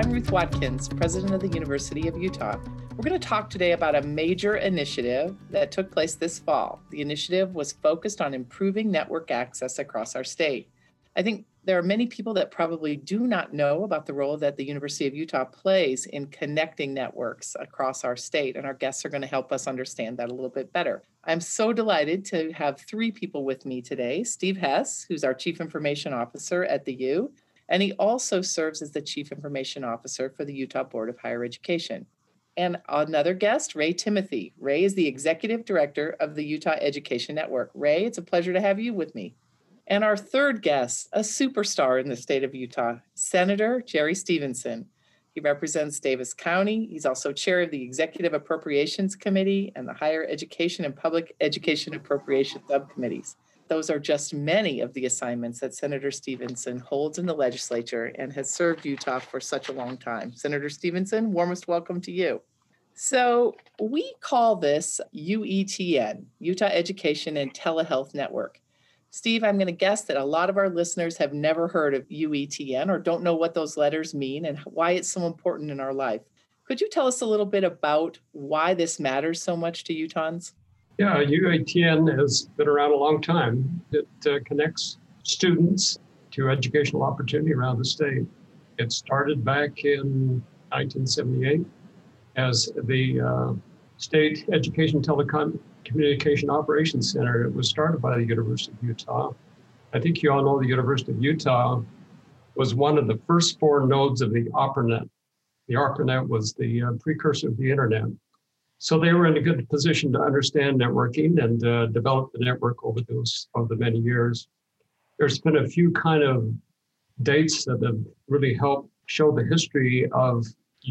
I'm Ruth Watkins, president of the University of Utah. We're going to talk today about a major initiative that took place this fall. The initiative was focused on improving network access across our state. I think there are many people that probably do not know about the role that the University of Utah plays in connecting networks across our state, and our guests are going to help us understand that a little bit better. I'm so delighted to have three people with me today. Steve Hess, who's our Chief Information Officer at the U, and he also serves as the Chief Information Officer for the Utah Board of Higher Education. And another guest, Ray Timothy. Ray is the Executive Director of the Utah Education Network. Ray, it's a pleasure to have you with me. And our third guest, a superstar in the state of Utah, Senator Jerry Stephenson. He represents Davis County. He's also chair of the Executive Appropriations Committee and the Higher Education and Public Education Appropriation Subcommittees. Those are just many of the assignments that Senator Stephenson holds in the legislature and has served Utah for such a long time. Senator Stephenson, warmest welcome to you. So we call this UETN, Utah Education and Telehealth Network. Steve, I'm going to guess that a lot of our listeners have never heard of UETN or don't know what those letters mean and why it's so important in our life. Could you tell us a little bit about why this matters so much to Utahns? Yeah, UETN has been around a long time. It connects students to educational opportunity around the state. It started back in 1978 as the State Education Telecommunication Operations Center. It was started by the University of Utah. I think you all know the University of Utah was one of the first four nodes of the ARPANET. The ARPANET was the precursor of the internet. So they were in a good position to understand networking and develop the network over the many years. There's been a few kind of dates that have really helped show the history of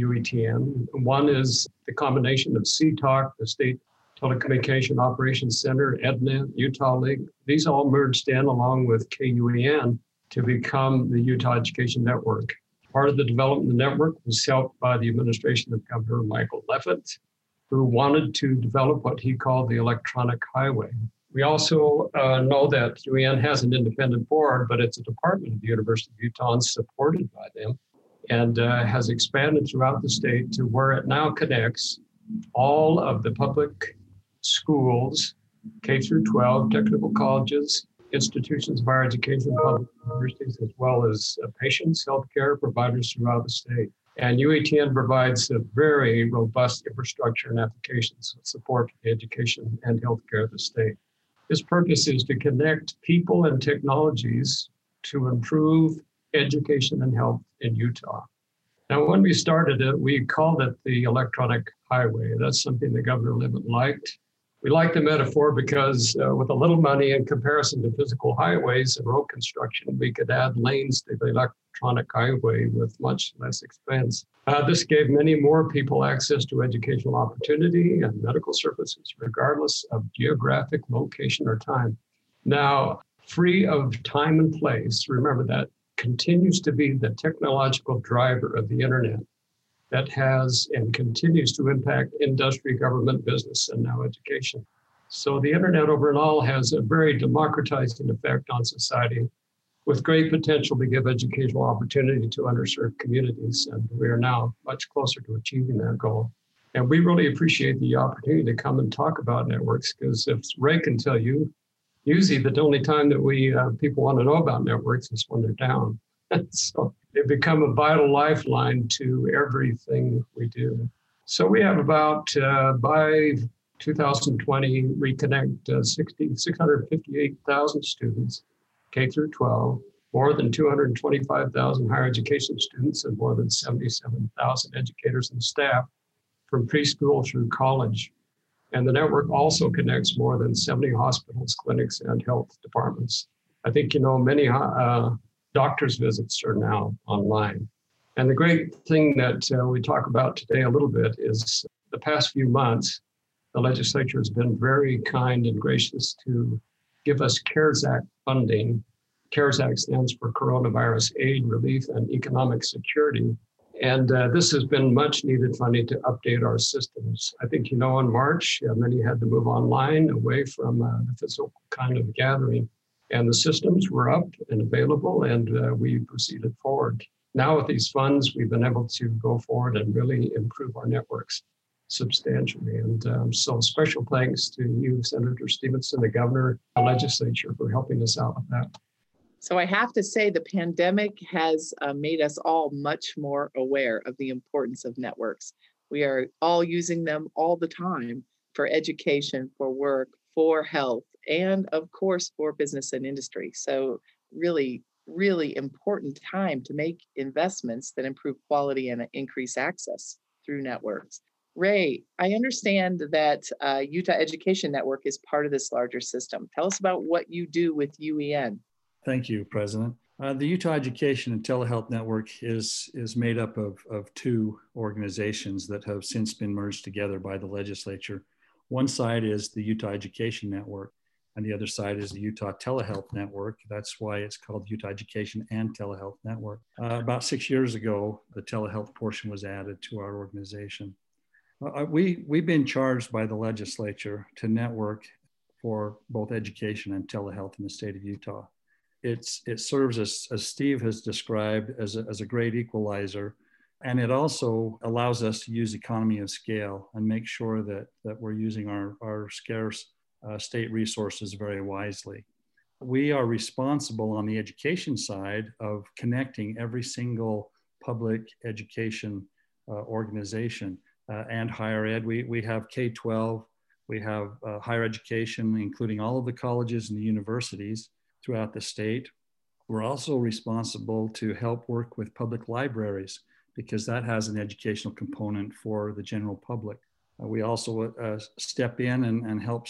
UETN. One is the combination of CTOC, the State Telecommunication Operations Center, EdNet, Utah League. These all merged in along with KUEN to become the Utah Education Network. Part of the development of the network was helped by the administration of Governor Michael Leavitt, who wanted to develop what he called the electronic highway. We also know that UEN has an independent board, but it's a department of the University of Utah and supported by them, and has expanded throughout the state to where it now connects all of the public schools, K through 12, technical colleges, institutions of higher education, public universities, as well as patients, healthcare providers throughout the state. And UETN provides a very robust infrastructure and applications support for the education and healthcare of the state. Its purpose is to connect people and technologies to improve education and health in Utah. Now, when we started it, we called it the electronic highway. That's something that Governor Leavitt liked. We like the metaphor because with a little money in comparison to physical highways and road construction, we could add lanes to the electronic highway with much less expense. This gave many more people access to educational opportunity and medical services, regardless of geographic location or time. Now, free of time and place, remember that continues to be the technological driver of the internet that has and continues to impact industry, government, business, and now education. So the internet overall has a very democratizing effect on society with great potential to give educational opportunity to underserved communities. And we are now much closer to achieving that goal. And we really appreciate the opportunity to come and talk about networks, because if Ray can tell you, usually the only time that we people want to know about networks is when they're down. So they become a vital lifeline to everything we do. So we have about, by 2020, we connect 658,000 students, K through 12, more than 225,000 higher education students, and more than 77,000 educators and staff from preschool through college. And the network also connects more than 70 hospitals, clinics, and health departments. I think, many doctors' visits are now online. And the great thing that we talk about today a little bit is the past few months, the legislature has been very kind and gracious to give us CARES Act funding. CARES Act stands for Coronavirus Aid, Relief, and Economic Security. And this has been much needed funding to update our systems. I think, in March, many had to move online away from the physical kind of gathering. And the systems were up and available, and we proceeded forward. Now with these funds, we've been able to go forward and really improve our networks substantially. And so special thanks to you, Senator Stevenson, the governor, the legislature for helping us out with that. So I have to say the pandemic has made us all much more aware of the importance of networks. We are all using them all the time for education, for work, for health, and of course, for business and industry. So really, really important time to make investments that improve quality and increase access through networks. Ray, I understand that Utah Education Network is part of this larger system. Tell us about what you do with UEN. Thank you, President. The Utah Education and Telehealth Network is made up of two organizations that have since been merged together by the legislature. One side is the Utah Education Network, and the other side is the Utah Telehealth Network. That's why it's called Utah Education and Telehealth Network. About 6 years ago, the telehealth portion was added to our organization. We've been charged by the legislature to network for both education and telehealth in the state of Utah. It serves, as Steve has described, as a great equalizer. And it also allows us to use economy of scale and make sure that we're using our scarce state resources very wisely. We are responsible on the education side of connecting every single public education organization and higher ed. We have K-12, we have higher education, including all of the colleges and the universities throughout the state. We're also responsible to help work with public libraries because that has an educational component for the general public. We also step in and help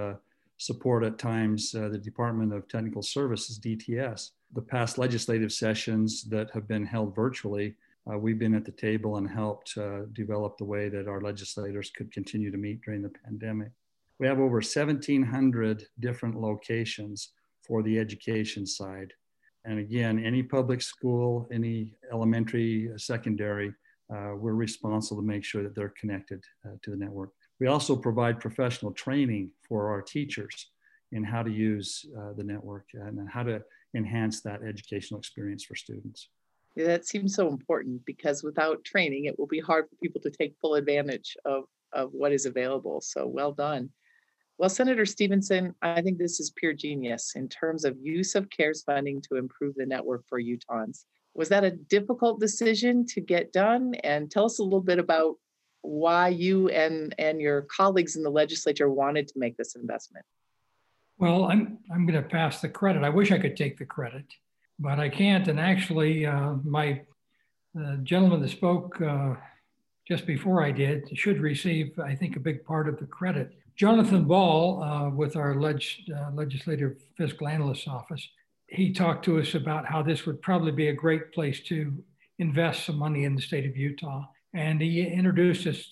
support at times the Department of Technical Services, DTS. The past legislative sessions that have been held virtually, we've been at the table and helped develop the way that our legislators could continue to meet during the pandemic. We have over 1,700 different locations for the education side. And again, any public school, any elementary, secondary, we're responsible to make sure that they're connected to the network. We also provide professional training for our teachers in how to use the network and how to enhance that educational experience for students. Yeah, that seems so important because without training, it will be hard for people to take full advantage of what is available. So well done. Well, Senator Stevenson, I think this is pure genius in terms of use of CARES funding to improve the network for Utahns. Was that a difficult decision to get done? And tell us a little bit about why you and your colleagues in the legislature wanted to make this investment. Well, I'm going to pass the credit. I wish I could take the credit, but I can't. And actually, my gentleman that spoke just before I did should receive, I think, a big part of the credit. Jonathan Ball, with our Legislative Fiscal Analyst's Office, he talked to us about how this would probably be a great place to invest some money in the state of Utah. And he introduced us,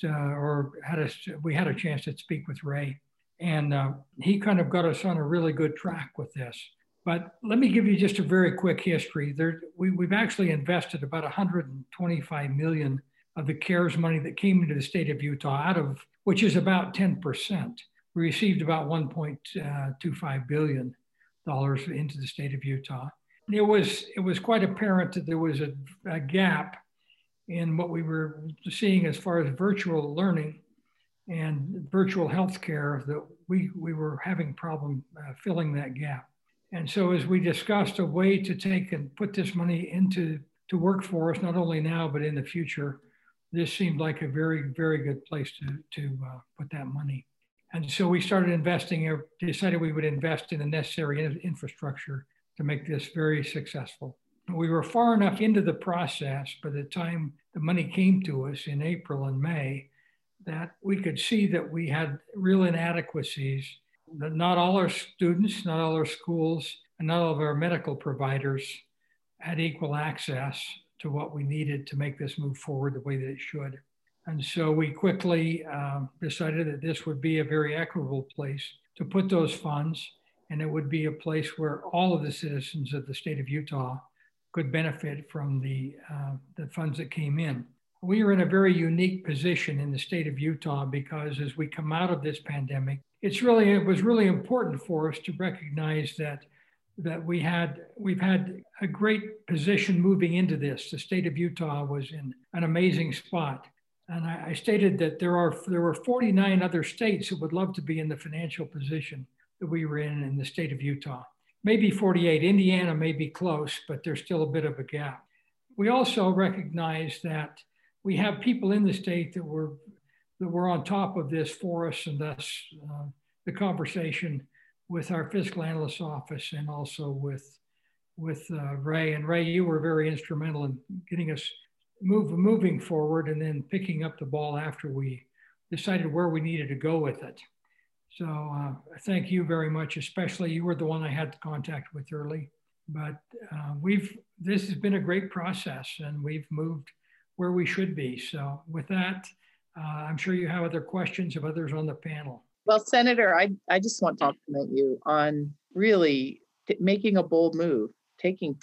we had a chance to speak with Ray. And he kind of got us on a really good track with this. But let me give you just a very quick history. We've actually invested about $125 million of the CARES money that came into the state of Utah, which is about 10%. We received about $1.25 billion into the state of Utah. It was quite apparent that there was a gap in what we were seeing as far as virtual learning and virtual healthcare, that we were having problem filling that gap. And so as we discussed a way to take and put this money to work for us, not only now, but in the future, this seemed like a very, very good place to put that money. And so we started investing, decided we would invest in the necessary infrastructure to make this very successful. We were far enough into the process by the time the money came to us in April and May that we could see that we had real inadequacies, that not all our students, not all our schools, and not all of our medical providers had equal access to what we needed to make this move forward the way that it should. And so we quickly decided that this would be a very equitable place to put those funds, and it would be a place where all of the citizens of the state of Utah could benefit from the funds that came in. We are in a very unique position in the state of Utah because as we come out of this pandemic, it was really important for us to recognize that that we've had a great position moving into this. The state of Utah was in an amazing spot. And I stated that there were 49 other states that would love to be in the financial position that we were in the state of Utah. Maybe 48. Indiana may be close, but there's still a bit of a gap. We also recognize that we have people in the state that were on top of this for us, and thus the conversation with our fiscal analyst's office and also with Ray. And Ray, you were very instrumental in getting us moving forward and then picking up the ball after we decided where we needed to go with it. So thank you very much, especially you were the one I had contact with early. But this has been a great process and we've moved where we should be. So with that, I'm sure you have other questions of others on the panel. Well, Senator, I just want to compliment you on really making a bold move, taking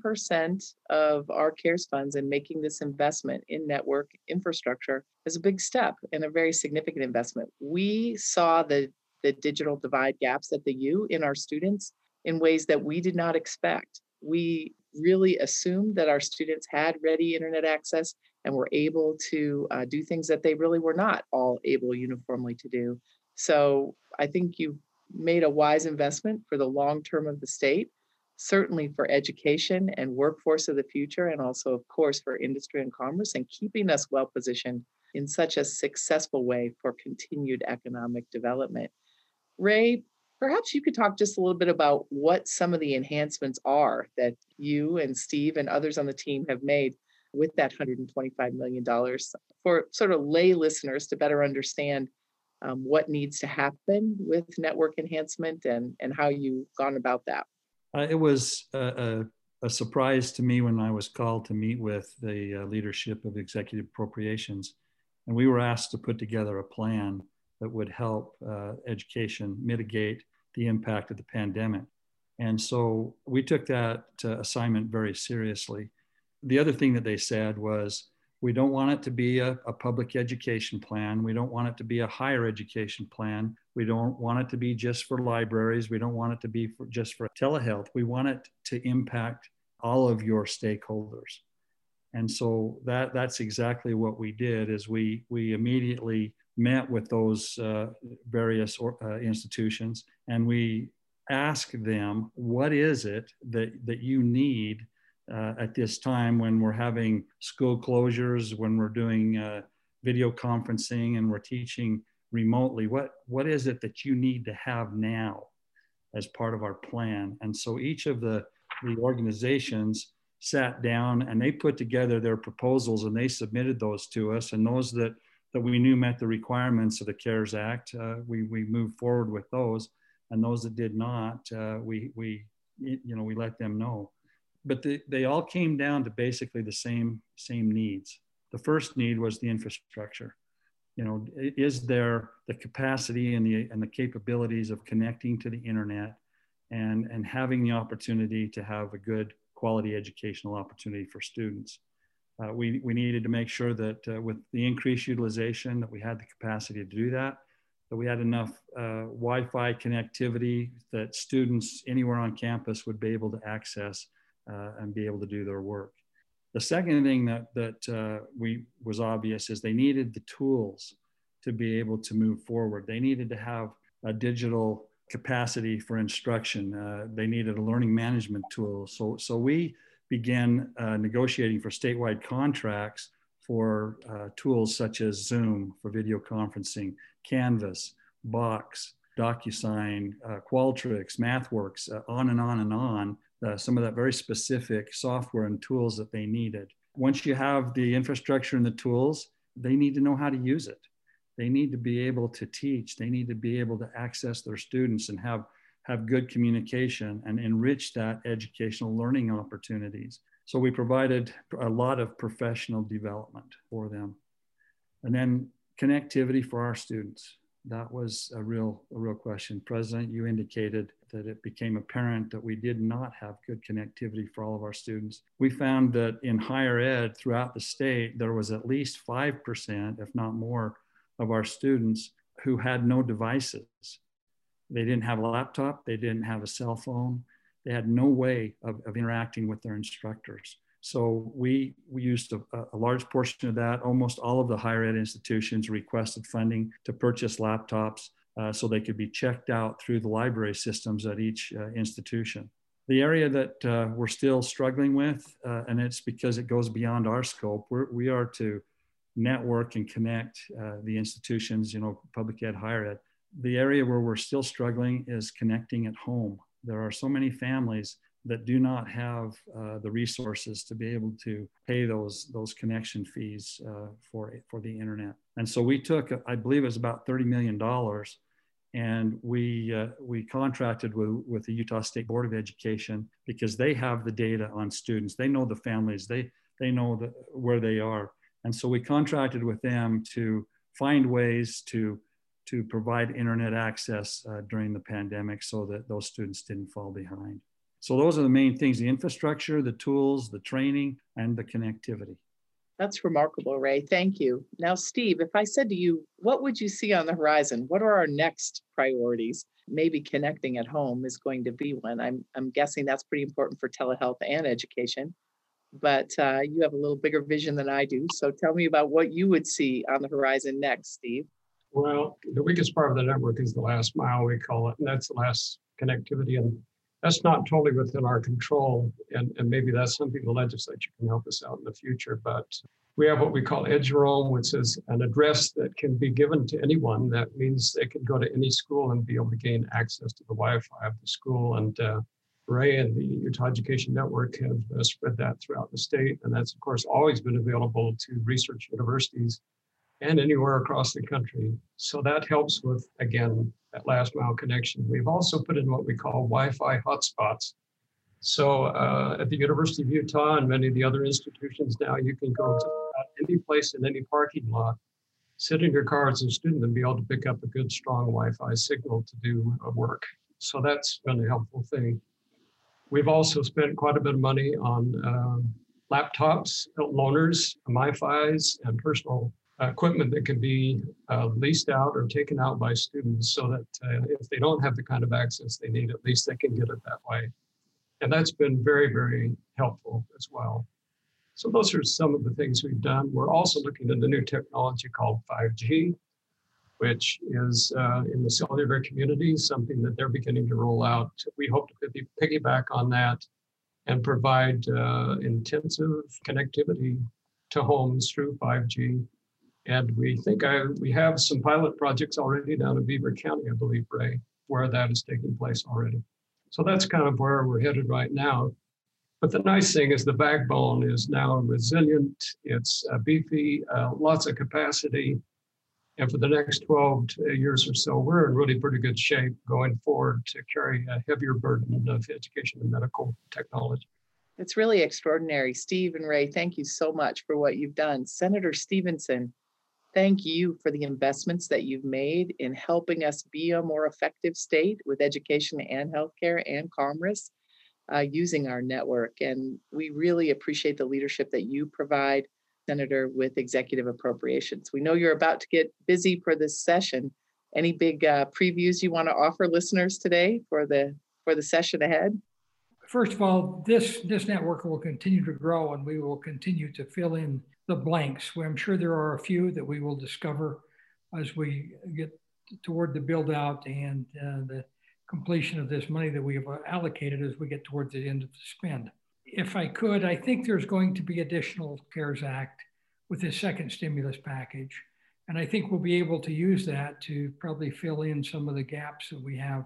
10% of our CARES funds and making this investment in network infrastructure is a big step and a very significant investment. We saw the digital divide gaps at the U in our students in ways that we did not expect. We really assumed that our students had ready internet access and were able to do things that they really were not all able uniformly to do. So I think you made a wise investment for the long term of the state, certainly for education and workforce of the future, and also, of course, for industry and commerce, and keeping us well positioned in such a successful way for continued economic development. Ray, perhaps you could talk just a little bit about what some of the enhancements are that you and Steve and others on the team have made with that $125 million for sort of lay listeners to better understand what needs to happen with network enhancement and how you've gone about that. It was a surprise to me when I was called to meet with the leadership of executive appropriations. And we were asked to put together a plan that would help education mitigate the impact of the pandemic. And so we took that assignment very seriously. The other thing that they said was, we don't want it to be a public education plan. We don't want it to be a higher education plan. We don't want it to be just for libraries. We don't want it to be just for telehealth. We want it to impact all of your stakeholders. And so that's exactly what we did, is we immediately met with those various institutions, and we asked them, what is it that you need at this time when we're having school closures, when we're doing video conferencing and we're teaching remotely? What is it that you need to have now as part of our plan? And so each of the organizations sat down and they put together their proposals and they submitted those to us. And those that we knew met the requirements of the CARES Act, we moved forward with those. And those that did not, we let them know. But they all came down to basically the same needs. The first need was the infrastructure. Is there the capacity and the capabilities of connecting to the internet and having the opportunity to have a good quality educational opportunity for students? We needed to make sure that with the increased utilization that we had the capacity to do that we had enough Wi-Fi connectivity that students anywhere on campus would be able to access and be able to do their work. The second thing that was obvious is they needed the tools to be able to move forward. They needed to have a digital capacity for instruction. They needed a learning management tool. So we began negotiating for statewide contracts for tools such as Zoom for video conferencing, Canvas, Box, DocuSign, Qualtrics, MathWorks, on and on and on. Some of that very specific software and tools that they needed. Once you have the infrastructure and the tools, they need to know how to use it. They need to be able to teach. They need to be able to access their students and have good communication and enrich that educational learning opportunities. So we provided a lot of professional development for them. And then connectivity for our students. That was a real question. President, you indicated that it became apparent that we did not have good connectivity for all of our students. We found that in higher ed throughout the state, there was at least 5%, if not more, of our students who had no devices. They didn't have a laptop, they didn't have a cell phone, They had no way of interacting with their instructors. So we used a large portion of that. Almost all of the higher ed institutions requested funding to purchase laptops so they could be checked out through the library systems at each institution. The area that we're still struggling with, and it's because it goes beyond our scope, we are to network and connect the institutions, public ed, higher ed. The area where we're still struggling is connecting at home. There are so many families that do not have the resources to be able to pay those connection fees for the internet. And so we took, I believe it was about $30 million, and we contracted with the Utah State Board of Education because they have the data on students. They know the families, they know where they are. And so we contracted with them to find ways to provide internet access during the pandemic so that those students didn't fall behind. So those are the main things: the infrastructure, the tools, the training, and the connectivity. That's remarkable, Ray. Thank you. Now, Steve, if I said to you, what would you see on the horizon? What are our next priorities? Maybe connecting at home is going to be one. I'm guessing that's pretty important for telehealth and education, but you have a little bigger vision than I do. So tell me about what you would see on the horizon next, Steve. Well, the weakest part of the network is the last mile, we call it, and that's the last connectivity. And that's not totally within our control. And maybe that's something the legislature can help us out in the future. But we have what we call Edge Roam, which is an address that can be given to anyone. That means they can go to any school and be able to gain access to the Wi-Fi of the school. And Ray and the Utah Education Network have spread that throughout the state. And that's, of course, always been available to research universities and anywhere across the country. So that helps with, again, that last mile connection. We've also put in what we call Wi-Fi hotspots. So at the University of Utah and many of the other institutions now, you can go to any place in any parking lot, sit in your car as a student and be able to pick up a good, strong Wi-Fi signal to do work. So that's been a helpful thing. We've also spent quite a bit of money on laptops, loaners, MiFis, and personal equipment that can be leased out or taken out by students so that if they don't have the kind of access they need, at least they can get it that way. And that's been very, very helpful as well. So those are some of the things we've done. We're also looking at a new technology called 5G, which is in the cellular community, something that they're beginning to roll out. We hope to piggyback on that and provide intensive connectivity to homes through 5G. And we think we have some pilot projects already down in Beaver County, I believe, Ray, where that is taking place already. So that's kind of where we're headed right now. But the nice thing is the backbone is now resilient, it's beefy, lots of capacity. And for the next 12 years or so, we're in really pretty good shape going forward to carry a heavier burden of education and medical technology. It's really extraordinary. Steve and Ray, thank you so much for what you've done. Senator Stevenson, thank you for the investments that you've made in helping us be a more effective state with education and healthcare and commerce using our network. And we really appreciate the leadership that you provide, Senator, with executive appropriations. We know you're about to get busy for this session. Any big previews you want to offer listeners today for the session ahead? First of all, this network will continue to grow, and we will continue to fill in the blanks. I'm sure there are a few that we will discover as we get toward the build out and the completion of this money that we have allocated as we get towards the end of the spend. If I could, I think there's going to be additional CARES Act with this second stimulus package. And I think we'll be able to use that to probably fill in some of the gaps that we have,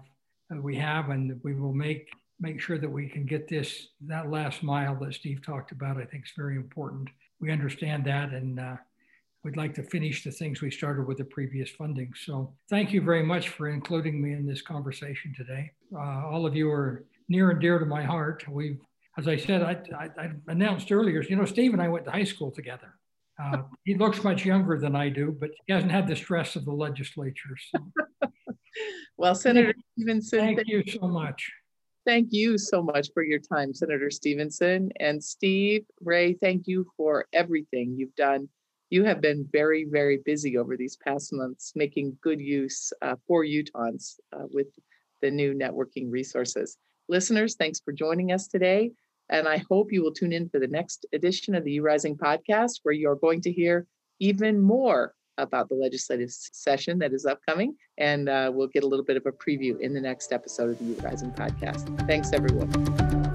and that we will make sure that we can get that last mile that Steve talked about. I think is very important. We understand that, and we'd like to finish the things we started with the previous funding. So thank you very much for including me in this conversation today. All of you are near and dear to my heart. As I said, I announced earlier, Steve and I went to high school together. He looks much younger than I do, but he hasn't had the stress of the legislature. So. Well, Senator Stevenson, thank you so much. Thank you so much for your time, Senator Stevenson. And Steve, Ray, thank you for everything you've done. You have been very, very busy over these past months, making good use for Utahns with the new networking resources. Listeners, thanks for joining us today. And I hope you will tune in for the next edition of the URising podcast, where you're going to hear even more about the legislative session that is upcoming. And we'll get a little bit of a preview in the next episode of the URising podcast. Thanks, everyone.